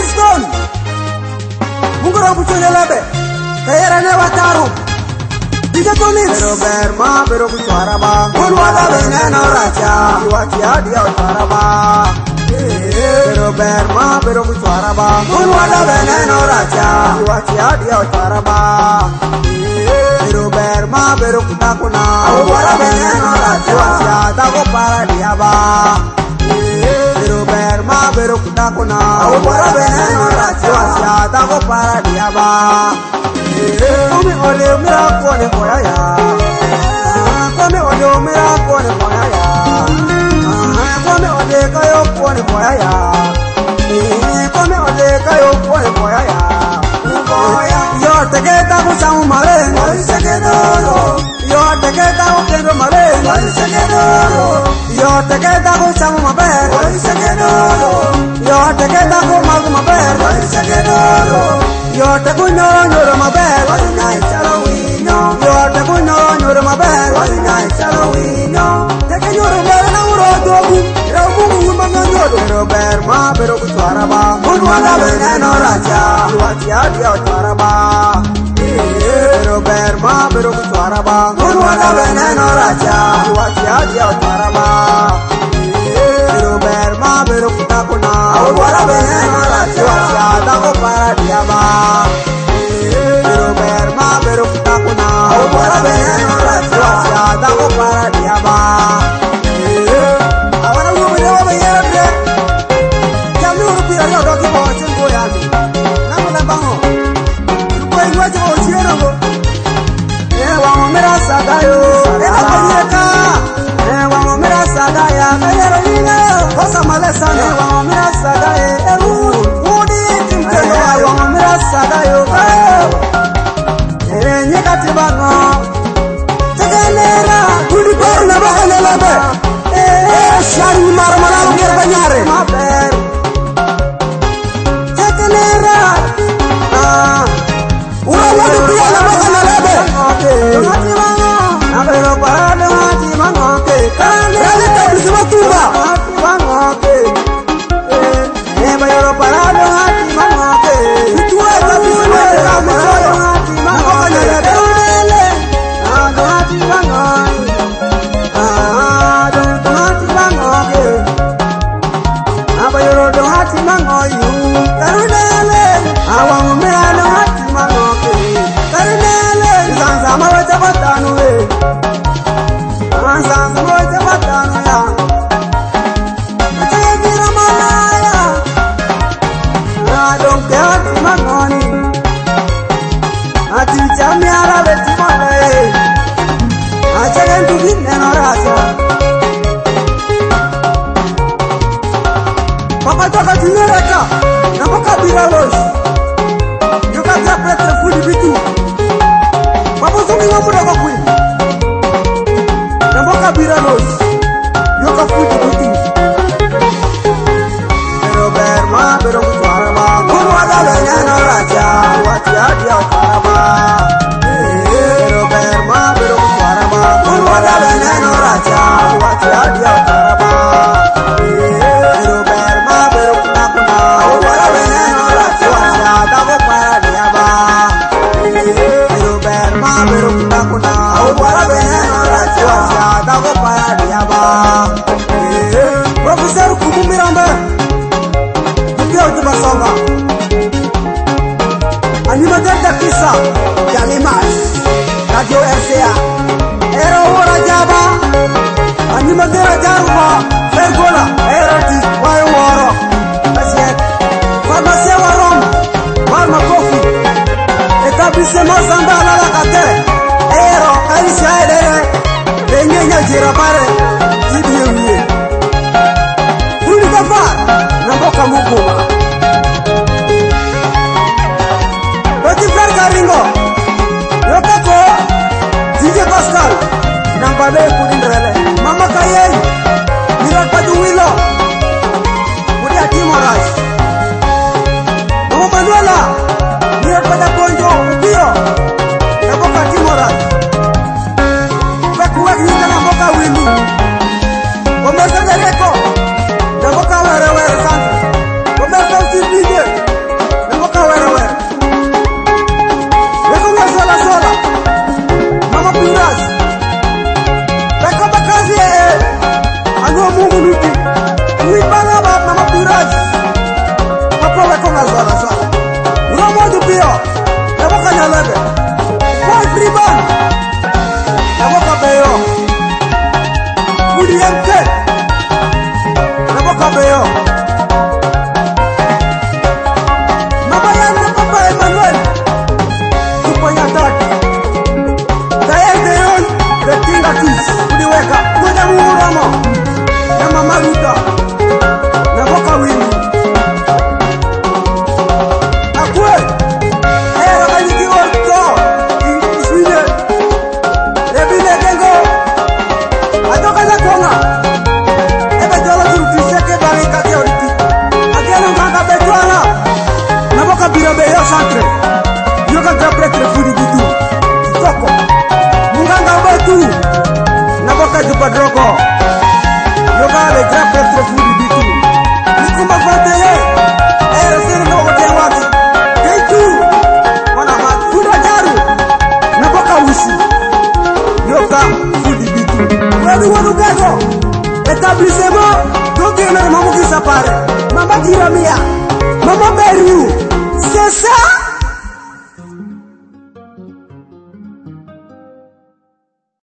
Kingston Mungura buchone lebe Kayera ne wataru Dije komis Pero berma pero kuchara ba Kunwada veneno racha Iwati adia utara ba Pero berma pero kuchara ba Kunwada veneno racha Iwati adia utara ba Pero berma pero kutakuna Kunwada veneno racha Iwati adia para dia ba Pero berma pero kutakuna Kunwada veneno racha Iwati adia para dia ba Come ole mira kone koya ya Come ole mira kone koya ya Come ole kayo kone koya ya Come ole kayo kone koya ya Yo te queda mucha mare se quedó Yo te queda mucha mare se quedó Yo te queda mucha mare se quedó Yo te queda mucha mare se quedó Yo te cuño ñoro mabel, ay chalawino. Yo te cuño ñoro mabel, ay chalawino. Te que ñoro mabel na uro dogu, ramu manganyoro. Pero berma pero kuchara ba, kunwala veneno racha, iwati adia utara ba. Pero berma pero kuchara ba, kunwala veneno racha, iwati adia utara ba. Pero berma pero kutakuna, kunwala veneno racha, iwati adia para dia ba. Pero berma pero kutakuna, kunwala veneno racha, iwati adia para dia ba. Ahora uno me lleva a ver ya me urupira yo doki bo chengo ya ni. Namo la bango. Ko iwa jo chiero go. Wa mo mera sagayo. Wa mo mera sagaya. Kayero ina. Kosa malesa ne wa mo mera sagaye. Udi timke wa mo mera sagayo. Nyekati bango. Tegenera. Udi korna ba elebe. Shari marmala ngir banyare. Tegenera. Ura wadu pia na bana lebe. Tomati bango. Abero parado hati bango ke. Kale kabisa matumba. Bango ke. Bayero parado hati bango ke. Tuwa kabisa ramitoyo hati bango ke. Hati bango. Abayoro do hati mango yu karunele awang mera do hati mango ke karunele sansa mawaja batanu e sansa mawaja batanu ya achaya gira malaya adon ke hati mango ni ati chami ara beti mango e achaya ntugi nenorasa Papa toka tinyoreka na paka biralos Yuka tia petre fudi bitu Papa zungi ngamuda kwa kwini na paka biralos Yuka fudi bitu Pero berma pero kutuara ba Kunwada veneno raja Wati adia utara ba Pero berma pero kutuara ba Kunwada veneno raja Wati adia utara ba Professor Kumu Miranda Mungkin Ujuma Soma Animator Dakisa Jalimas Radio RCA Ero Hora Jaba Animator Jaruma Fergola Erati Wayo Waro Asiet Farmacia Warom Marma Kofi Etablissement Sandala La Kate Ero Kaisha Edere Benyenya Jirapare Jibiye Rudi Gafar Namboka Mukuma Roti Ferga Ringo Yokako DJ Pascal Nambade Kudindrele Mama Kayen Mirat Padu Wilo Kudi Atimoras Mama Manuela Mirat Pada Ponjo Upio Namboka Atimoras Kuwek Nita Namboka Wilo Komesa Dereko Namboka Were Santa la sa Romo du pio e boka na lebe Boy Freeman e boka beyo Woody MK e boka beyo Mama Yande Papa Emmanuel Tupanya Tati Daye Deyon The Tinga Kiss Woody Weka Woody Muramo na Mama Ruta na boka Winnie Akwe Rakanyiki Orto Iswine Rebine Gengo Atoka na Konga Ebe Jolo Turukiseke Bari Kate Oriti Ageno Manga Betuala na boka Birobe Yo Santre Yoga Gapretre Fudi Bitu Toko Munganga Betu na boka Jupadroko Yoga Le Gapretre Fudi Bitu Nikuma Fateye Sene no Hotel Wati Keitu Wana Mati Fuda Jaru na boka Usi Yoga Fudi Bitu Wadu Gago Établissement Dogener Mamuki Sapare Mama Kiramia Mama Beru C'est ça